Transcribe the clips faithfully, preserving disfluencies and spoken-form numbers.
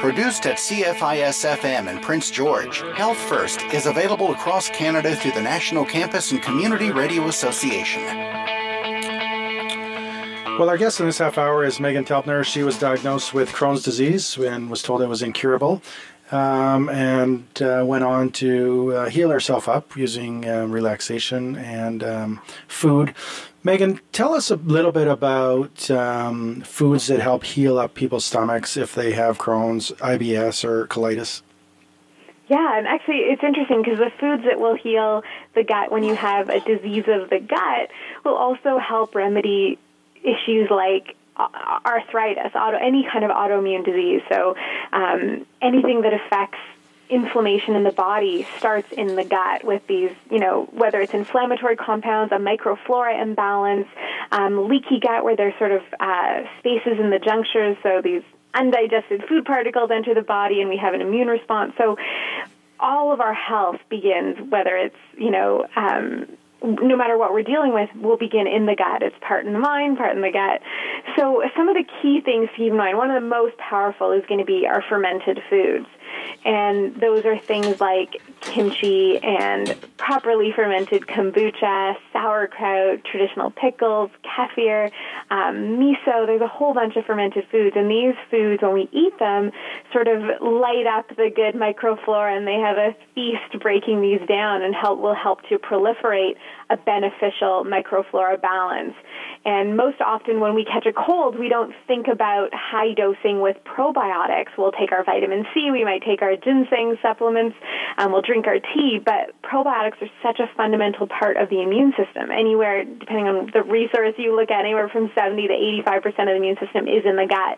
Produced at C F I S F M in Prince George, Health First is available across Canada through the National Campus and Community Radio Association. Well, our guest in this half hour is Megan Telpner. She was diagnosed with Crohn's disease and was told it was incurable, um, and uh, went on to uh, heal herself up using um, relaxation and um, food. Megan, tell us a little bit about um, foods that help heal up people's stomachs if they have Crohn's, I B S, or colitis. Yeah, and actually it's interesting because the foods that will heal the gut when you have a disease of the gut will also help remedy issues like arthritis, auto, any kind of autoimmune disease. So um, anything that affects inflammation in the body starts in the gut with these, you know, whether it's inflammatory compounds, a microflora imbalance, um, leaky gut where there's sort of uh, spaces in the junctures, so these undigested food particles enter the body and we have an immune response. So all of our health begins, whether it's, you know, um, no matter what we're dealing with, will begin in the gut. It's part in the mind, part in the gut. So some of the key things to keep in mind, one of the most powerful is going to be our fermented foods. And those are things like kimchi and properly fermented kombucha, sauerkraut, traditional pickles, kefir, um, miso. There's a whole bunch of fermented foods. And these foods, when we eat them, sort of light up the good microflora, and they have a feast breaking these down and help will help to proliferate a beneficial microflora balance. And most often when we catch a cold, we don't think about high dosing with probiotics. We'll take our vitamin C, we might take our ginseng supplements, um, we'll drink our tea, but probiotics are such a fundamental part of the immune system. Anywhere, depending on the resource you look at, anywhere from seventy to eighty-five percent of the immune system is in the gut.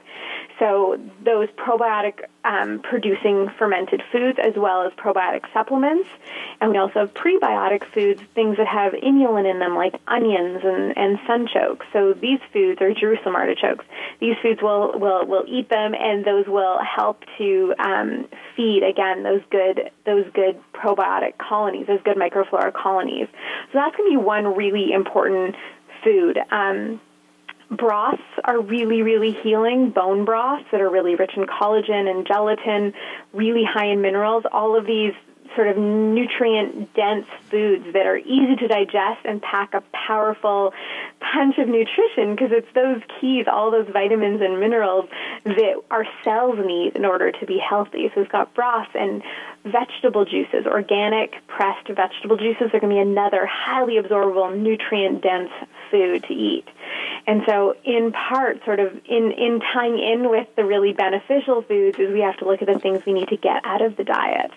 So those probiotic um, producing fermented foods as well as probiotic supplements. And we also have prebiotic foods, things that have inulin in them like onions and, and sunchokes. So these foods are Jerusalem artichokes. These foods will will will eat them, and those will help to um, feed again those good those good probiotic colonies, those good microflora colonies. So that's going to be one really important food. Um, Broths are really, really healing. Bone broths that are really rich in collagen and gelatin, really high in minerals. All of these sort of nutrient-dense foods that are easy to digest and pack a powerful punch of nutrition, because it's those keys, all those vitamins and minerals that our cells need in order to be healthy. So we've got broths and vegetable juices. Organic pressed vegetable juices are going to be another highly absorbable, nutrient-dense food to eat. And so in part, sort of in, in tying in with the really beneficial foods, is we have to look at the things we need to get out of the diet.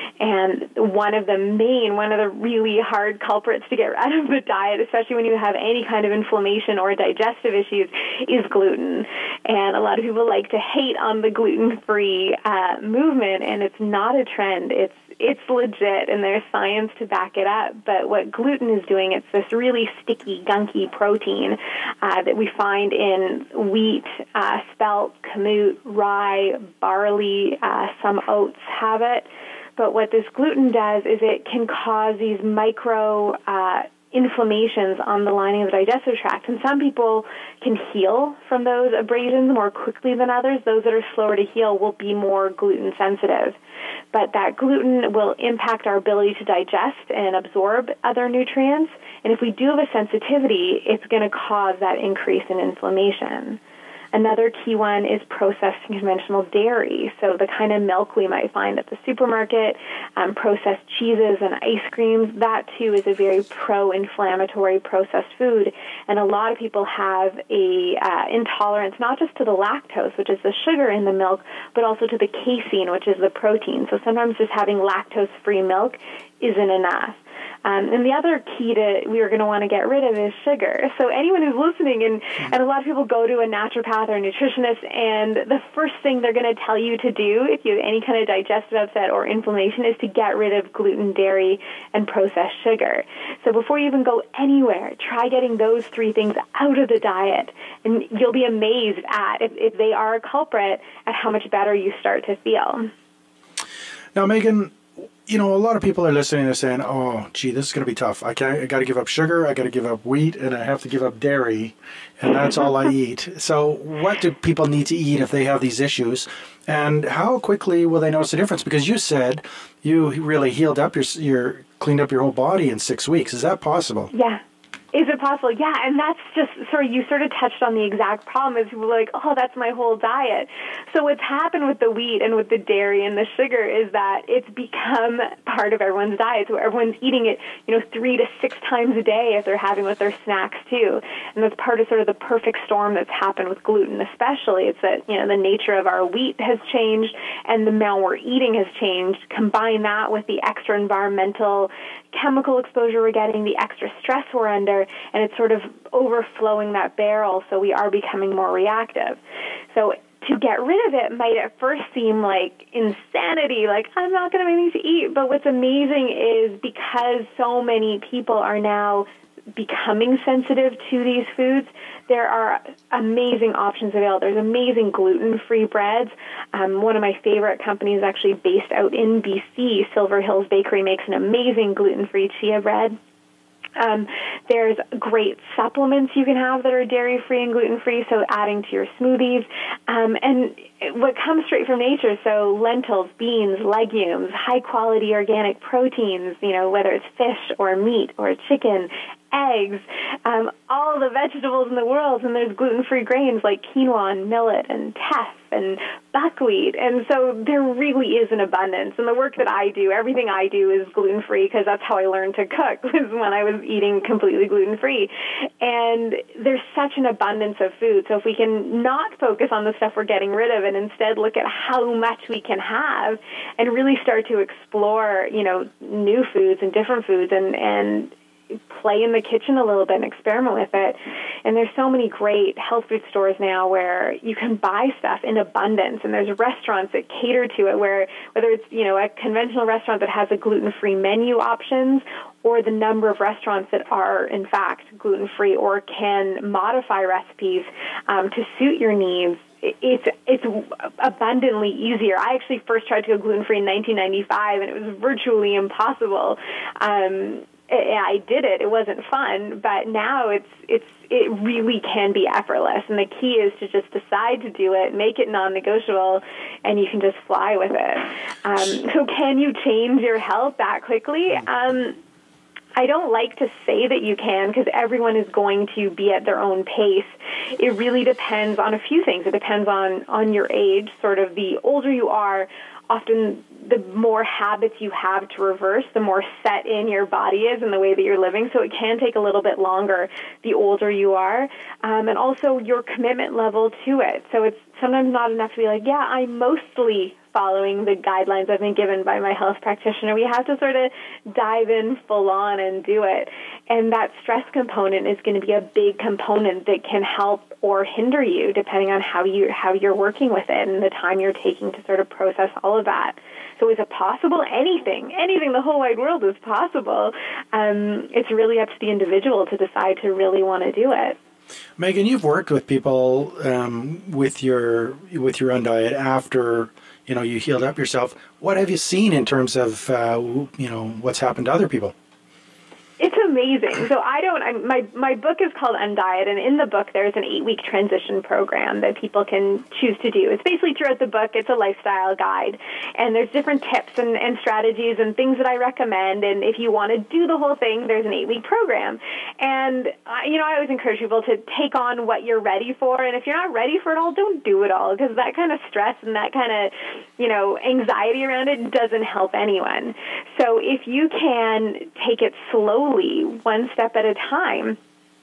And one of the main, one of the really hard culprits to get out of the diet, especially when you have any kind of inflammation or digestive issues, is gluten. And a lot of people like to hate on the gluten-free uh, movement, and it's not a trend. It's It's legit, and there's science to back it up. But what gluten is doing, it's this really sticky, gunky protein uh, that we find in wheat, uh, spelt, kamut, rye, barley, uh, some oats have it. But what this gluten does is it can cause these micro uh, inflammations on the lining of the digestive tract. And some people can heal from those abrasions more quickly than others. Those that are slower to heal will be more gluten sensitive. But that gluten will impact our ability to digest and absorb other nutrients. And if we do have a sensitivity, it's going to cause that increase in inflammation. Another key one is processed and conventional dairy. So the kind of milk we might find at the supermarket, um, processed cheeses and ice creams, that too is a very pro-inflammatory processed food. And a lot of people have a uh, intolerance not just to the lactose, which is the sugar in the milk, but also to the casein, which is the protein. So sometimes just having lactose-free milk isn't enough. Um, and the other key to we are going to want to get rid of is sugar. So anyone who's listening, and, and a lot of people go to a naturopath or a nutritionist, and the first thing they're going to tell you to do if you have any kind of digestive upset or inflammation is to get rid of gluten, dairy, and processed sugar. So before you even go anywhere, try getting those three things out of the diet, and you'll be amazed at, if, if they are a culprit, at how much better you start to feel. Now, Megan, you know, a lot of people are listening and saying, "Oh, gee, this is going to be tough. I can't. I got to give up sugar. I got to give up wheat, and I have to give up dairy, and that's all I eat." So, what do people need to eat if they have these issues, and how quickly will they notice a difference? Because you said you really healed up your, your cleaned up your whole body in six weeks. Is that possible? Yeah. Is it possible? Yeah, and that's just, sorry, you sort of touched on the exact problem is people are like, oh, that's my whole diet. So what's happened with the wheat and with the dairy and the sugar is that it's become part of everyone's diet. So everyone's eating it, you know, three to six times a day if they're having with their snacks too. And that's part of sort of the perfect storm that's happened with gluten especially. It's that, you know, the nature of our wheat has changed and the amount we're eating has changed. Combine that with the extra environmental chemical exposure we're getting, the extra stress we're under, and it's sort of overflowing that barrel, so we are becoming more reactive. So to get rid of it might at first seem like insanity, like, I'm not going to make anything to eat. But what's amazing is because so many people are now becoming sensitive to these foods, there are amazing options available. There's amazing gluten-free breads. Um, one of my favorite companies actually based out in B C, Silver Hills Bakery, makes an amazing gluten-free chia bread. Um, there's great supplements you can have that are dairy-free and gluten-free, so adding to your smoothies. Um, and what comes straight from nature, so lentils, beans, legumes, high-quality organic proteins, you know, whether it's fish or meat or chicken, eggs, um, all the vegetables in the world, and there's gluten-free grains like quinoa and millet and teff and buckwheat, and so there really is an abundance. And the work that I do, everything I do is gluten-free because that's how I learned to cook, was when I was eating completely gluten-free. And there's such an abundance of food, so if we can not focus on the stuff we're getting rid of and instead look at how much we can have and really start to explore, you know, new foods and different foods and, and play in the kitchen a little bit and experiment with it. And there's so many great health food stores now where you can buy stuff in abundance, and there's restaurants that cater to it where whether it's, you know, a conventional restaurant that has a gluten-free menu options or the number of restaurants that are, in fact, gluten-free or can modify recipes um, to suit your needs. It's it's abundantly easier. I actually first tried to go gluten-free in nineteen ninety-five, and it was virtually impossible. Um, I did it. It wasn't fun, but now it's it's it really can be effortless. And the key is to just decide to do it, make it non-negotiable, and you can just fly with it. Um, so, can you change your health that quickly? Um, I don't like to say that you can because everyone is going to be at their own pace. It really depends on a few things. It depends on on your age. Sort of the older you are, often the more habits you have to reverse, the more set in your body is in the way that you're living. So it can take a little bit longer the older you are. Um, and also your commitment level to it. So it's sometimes not enough to be like, yeah, I'm mostly following the guidelines I've been given by my health practitioner. We have to sort of dive in full on and do it. And that stress component is going to be a big component that can help or hinder you depending on how you how you're working with it and the time you're taking to sort of process all of that. So is it possible? Anything. Anything. The whole wide world is possible. Um, it's really up to the individual to decide to really want to do it. Megan, you've worked with people um, with your with your own diet after you know you healed up yourself. What have you seen in terms of uh, you know what's happened to other people? It's amazing. So I don't, I, my my book is called Undiet, and in the book there's an eight-week transition program that people can choose to do. It's basically throughout the book, it's a lifestyle guide, and there's different tips and, and strategies and things that I recommend, and if you want to do the whole thing, there's an eight-week program. And, uh, you know, I always encourage people to take on what you're ready for, and if you're not ready for it all, don't do it all, because that kind of stress and that kind of, you know, anxiety around it doesn't help anyone. So if you can take it slowly, one step at a time,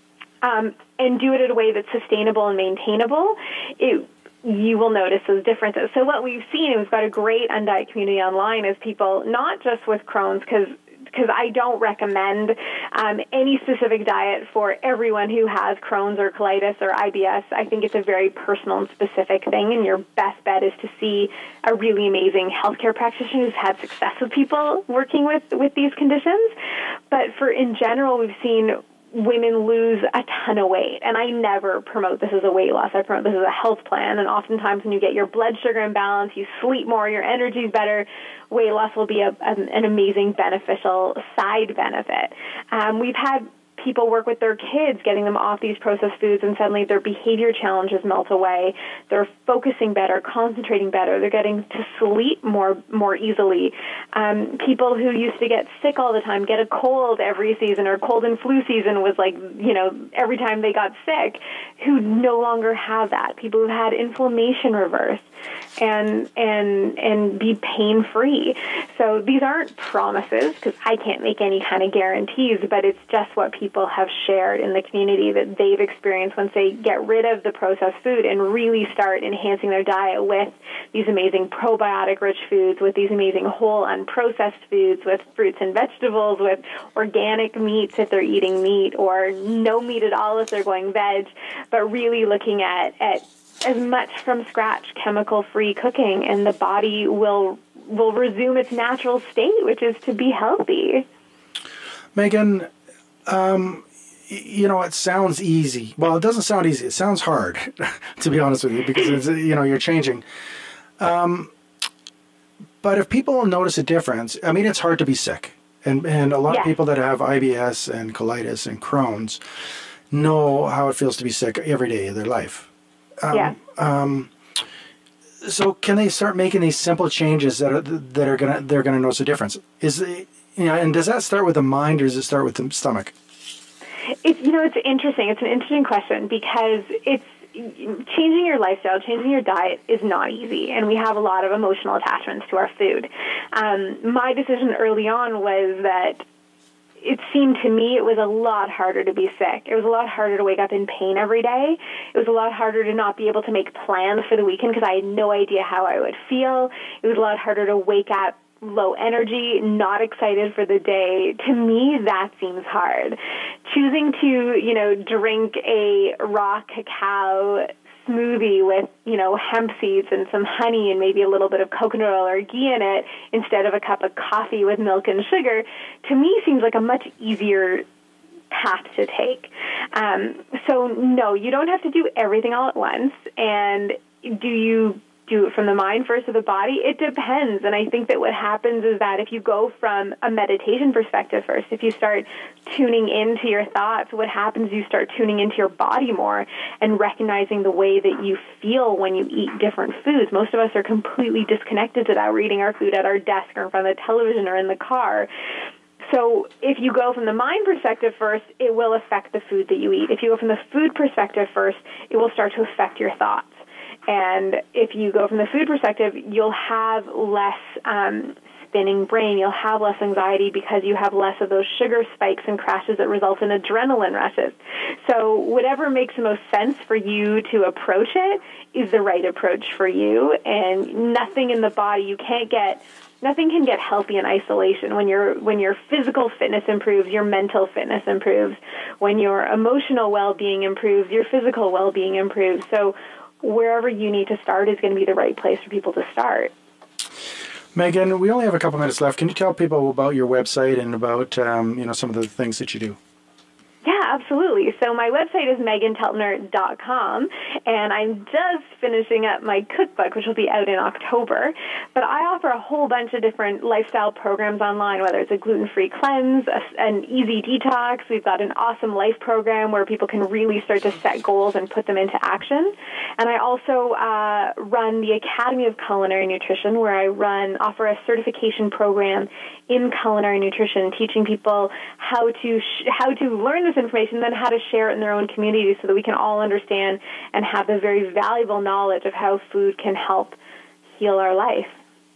um, and do it in a way that's sustainable and maintainable, it, you will notice those differences. So what we've seen, and we've got a great Undiet community online, is people, not just with Crohn's, because because I don't recommend um, any specific diet for everyone who has Crohn's or colitis or I B S. I think it's a very personal and specific thing, and your best bet is to see a really amazing healthcare practitioner who's had success with people working with, with these conditions. But for in general, we've seen women lose a ton of weight. And I never promote this as a weight loss. I promote this as a health plan. And oftentimes when you get your blood sugar in balance, you sleep more, your energy's better, weight loss will be a, an, an amazing beneficial side benefit. Um, we've had people work with their kids, getting them off these processed foods, and suddenly their behavior challenges melt away. They're focusing better, concentrating better. They're getting to sleep more more easily. Um, people who used to get sick all the time, get a cold every season, or cold and flu season was like, you know, every time they got sick, who no longer have that. People who had inflammation reverse and and and be pain-free. So these aren't promises, because I can't make any kind of guarantees, but it's just what people have shared in the community that they've experienced once they get rid of the processed food and really start enhancing their diet with these amazing probiotic-rich foods, with these amazing whole unprocessed foods, with fruits and vegetables, with organic meats if they're eating meat, or no meat at all if they're going veg, but really looking at, at as much from scratch chemical-free cooking, and the body will will resume its natural state, which is to be healthy. Megan, um, you know, it sounds easy. Well, it doesn't sound easy. It sounds hard, to be honest with you, because it's, you know, you're changing. Um, but if people notice a difference, I mean, it's hard to be sick. And, and a lot Yeah. of people that have I B S and colitis and Crohn's know how it feels to be sick every day of their life. Um, yeah. Um, so can they start making these simple changes that are, that are gonna they're gonna notice a difference? Is it, you know, and does that start with the mind, or does it start with the stomach? It's, you know, it's interesting. It's an interesting question, because it's changing your lifestyle, changing your diet is not easy, and we have a lot of emotional attachments to our food. Um, my decision early on was that it seemed to me it was a lot harder to be sick. It was a lot harder to wake up in pain every day. It was a lot harder to not be able to make plans for the weekend because I had no idea how I would feel. It was a lot harder to wake up low energy, not excited for the day. To me, that seems hard. Choosing to, you know, drink a raw cacao smoothie with, you know, hemp seeds and some honey and maybe a little bit of coconut oil or ghee in it instead of a cup of coffee with milk and sugar, to me seems like a much easier path to take. Um, so, no, you don't have to do everything all at once. And do you do it from the mind first or the body? It depends. And I think that what happens is that if you go from a meditation perspective first, if you start tuning into your thoughts, what happens is you start tuning into your body more and recognizing the way that you feel when you eat different foods. Most of us are completely disconnected to that. We're eating our food at our desk or in front of the television or in the car. So if you go from the mind perspective first, it will affect the food that you eat. If you go from the food perspective first, it will start to affect your thoughts. And if you go from the food perspective, you'll have less um, spinning brain. You'll have less anxiety because you have less of those sugar spikes and crashes that result in adrenaline rushes. So whatever makes the most sense for you to approach it is the right approach for you. And nothing in the body, you can't get, nothing can get healthy in isolation. When your when your physical fitness improves, your mental fitness improves. When your emotional well-being improves, your physical well-being improves. So wherever you need to start is going to be the right place for people to start. Megan, we only have a couple minutes left. Can you tell people about your website and about um, you know, some of the things that you do? Yeah, absolutely. So my website is megan teltner dot com, and I'm just finishing up my cookbook, which will be out in October. But I offer a whole bunch of different lifestyle programs online, whether it's a gluten-free cleanse, a, an easy detox. We've got an awesome life program where people can really start to set goals and put them into action. And I also uh, run the Academy of Culinary Nutrition, where I run offer a certification program in culinary nutrition, teaching people how to sh- how to learn this information, then how to share it in their own community so that we can all understand and have the very valuable knowledge of how food can help heal our life.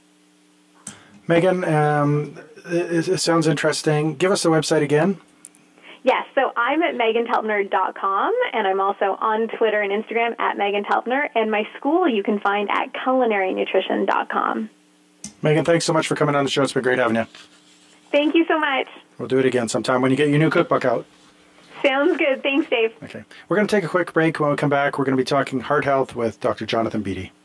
Megan, um, it, it sounds interesting. Give us the website again. Yes, so I'm at megan teltner dot com, and I'm also on Twitter and Instagram at Megan Teltner, and my school you can find at culinary nutrition dot com. Megan, thanks so much for coming on the show. It's been great having you. Thank you so much. We'll do it again sometime when you get your new cookbook out. Sounds good. Thanks, Dave. Okay. We're going to take a quick break. When we come back, we're going to be talking heart health with Doctor Jonathan Beatty.